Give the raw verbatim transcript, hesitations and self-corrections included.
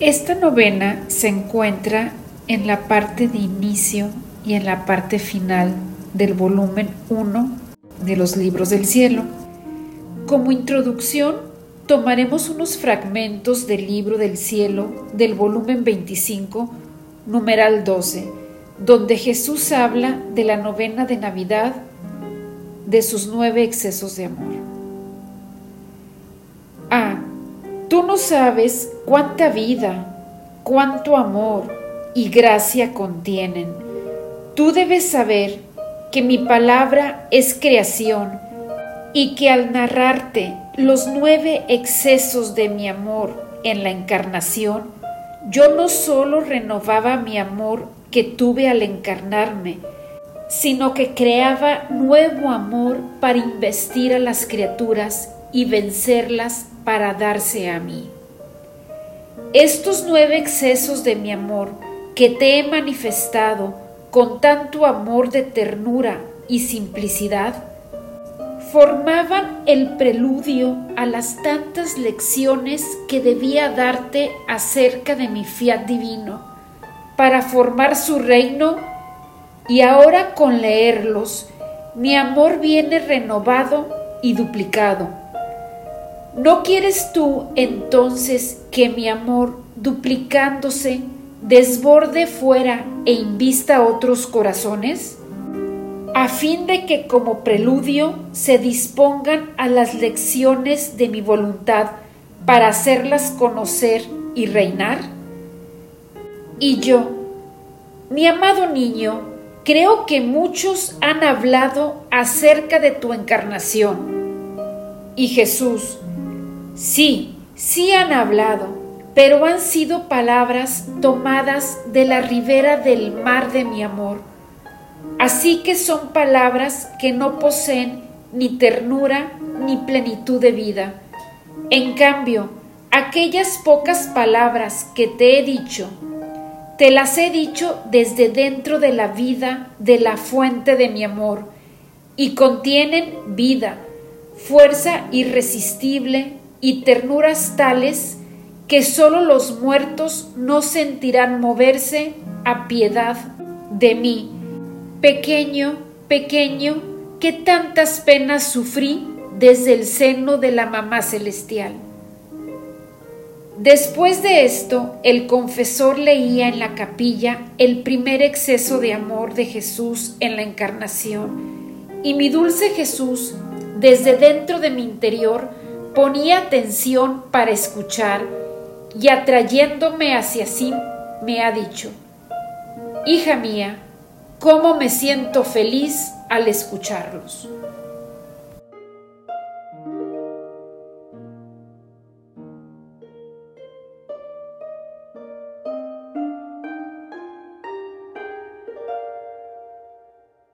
Esta novena se encuentra en la parte de inicio y en la parte final del volumen uno de los Libros del Cielo. Como introducción, tomaremos unos fragmentos del Libro del Cielo del volumen veinticinco, numeral doce, donde Jesús habla de la novena de Navidad, de sus nueve excesos de amor. Ah, tú no sabes cuánta vida, cuánto amor y gracia contienen. Tú debes saber que mi palabra es creación y que al narrarte los nueve excesos de mi amor en la encarnación, yo no solo renovaba mi amor que tuve al encarnarme, sino que creaba nuevo amor para investir a las criaturas y vencerlas para darse a mí. Estos nueve excesos de mi amor que te he manifestado con tanto amor de ternura y simplicidad, formaban el preludio a las tantas lecciones que debía darte acerca de mi fiat divino para formar su reino, y ahora con leerlos mi amor viene renovado y duplicado. ¿No quieres tú entonces que mi amor, duplicándose, desborde fuera e invista a otros corazones? A fin de que como preludio se dispongan a las lecciones de mi voluntad para hacerlas conocer y reinar. Y yo, mi amado niño, creo que muchos han hablado acerca de tu encarnación. Y Jesús, sí, sí han hablado, pero han sido palabras tomadas de la ribera del mar de mi amor. Así que son palabras que no poseen ni ternura ni plenitud de vida. En cambio, aquellas pocas palabras que te he dicho, te las he dicho desde dentro de la vida de la fuente de mi amor, y contienen vida, fuerza irresistible y ternuras tales que sólo los muertos no sentirán moverse a piedad de mí, pequeño, pequeño, que tantas penas sufrí desde el seno de la mamá celestial. Después de esto, el confesor leía en la capilla el primer exceso de amor de Jesús en la encarnación, y mi dulce Jesús, desde dentro de mi interior, ponía atención para escuchar, y atrayéndome hacia sí, me ha dicho: hija mía, cómo me siento feliz al escucharlos.